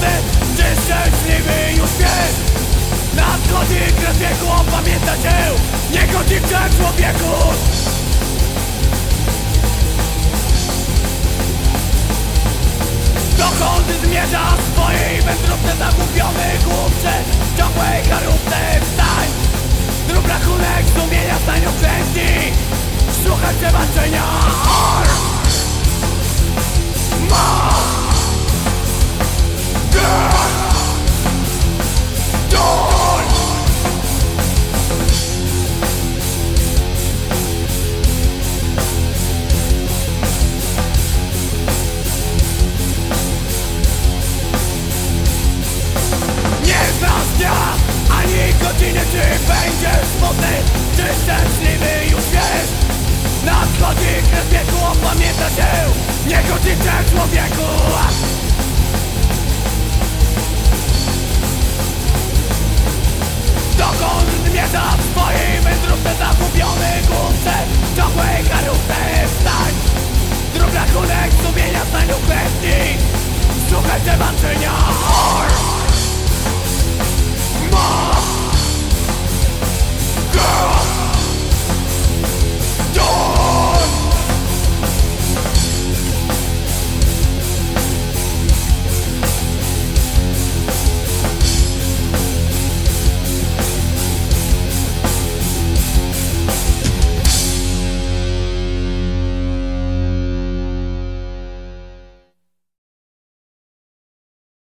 smutny, czy szczęśliwy już wiesz. Nadchodzi kres wieku, opamięta cię, niegodziwcze człowieku. Dokąd zmierzasz w swojej wędrówce, zagubiony głupcze, w ciągłej karówce? Wstań! Zrób rachunek sumienia, stań uklęknij. Słuchaj przebaczenia. Ani godziny, czy będziesz smutny, czy szczęśliwy już wiesz. Nadchodzi kres wieku, opamięta się, niegodziwcze człowieku. Dokąd zmierzasz w swojej wędrówce, zagubiony głupcze, w ciągłej karówce? Wstań! Zrób rachunek sumienia, stań uklęknij. Słuchaj przebaczenia.